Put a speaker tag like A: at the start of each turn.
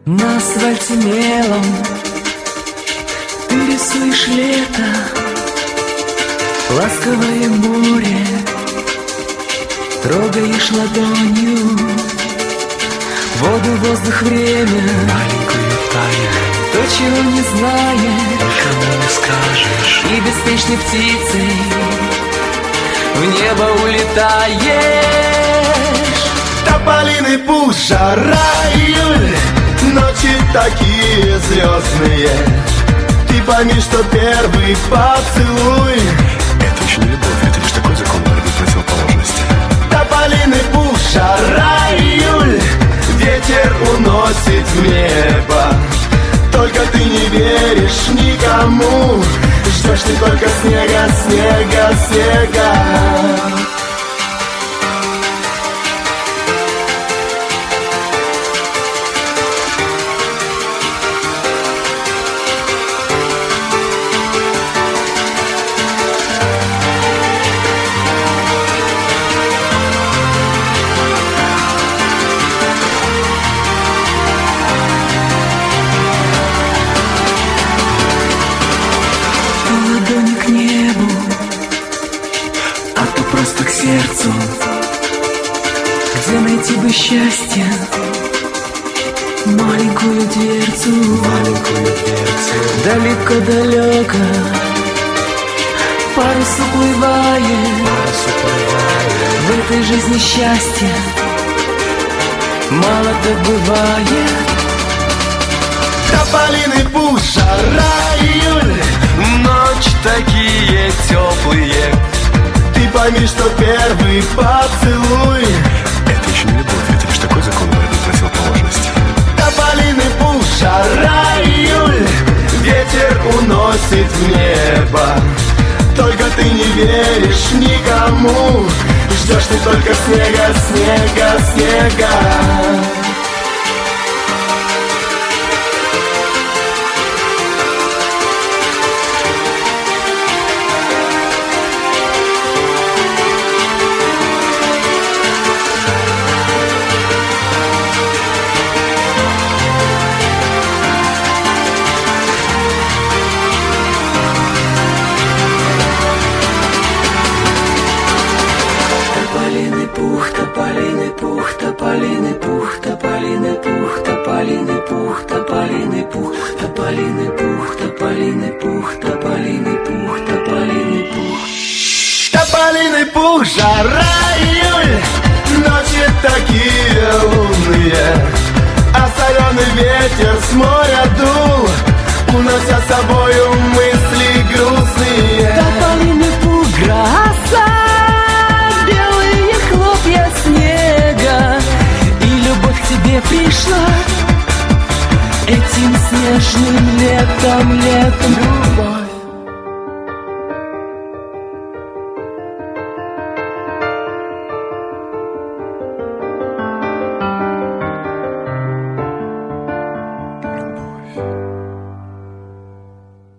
A: На асфальте мелом ты рисуешь лето, ласковое море трогаешь ладонью, воду, воздух, время,
B: маленькую тайну,
A: то, чего не знаешь,
B: никому не скажешь.
A: И беспечной птицей в небо улетаешь.
C: Тополиный пух, жара, июль, ночи такие звездные. Ты пойми, что первый поцелуй
B: — это еще не любовь, это лишь такой закон борьбы противоположности.
C: тополиный пух, жара, июль, ветер уносит в небо. Только ты не веришь никому, ждешь ты только снега, снега, снега.
A: Ладони к небу, а то просто к сердцу. Где найти бы счастье, маленькую дверцу,
B: Маленькую дверцу,
A: далеко-далеко парус уплывает.
B: парус уплывает.
A: В этой жизни счастья мало добывает.
C: Тополиный пух, жара, июль,
B: Ночи такие теплые.
C: ты пойми, что первый поцелуй
B: — это еще не любовь, это лишь такой закон борьбы противоположности.
C: тополиный пух, жара, июль, ветер уносит в небо. Только ты не веришь никому, ждешь ты только снега, снега, снега.
A: Тополиный пух, тополиный пух, тополиный пух, тополиный пух, тополиный пух, тополиный пух, тополиный пух, тополиный пух, тополиный пух, тополиный пух.
C: Тополиный пух, жара, июль, ночи такие лунные, а соленый ветер с моря дул, унося с собою мысли грустные.
A: Тополиный пух, гроза, белые хлопья снега, и любовь к тебе пришла этим снежным летом, летом. Любовь.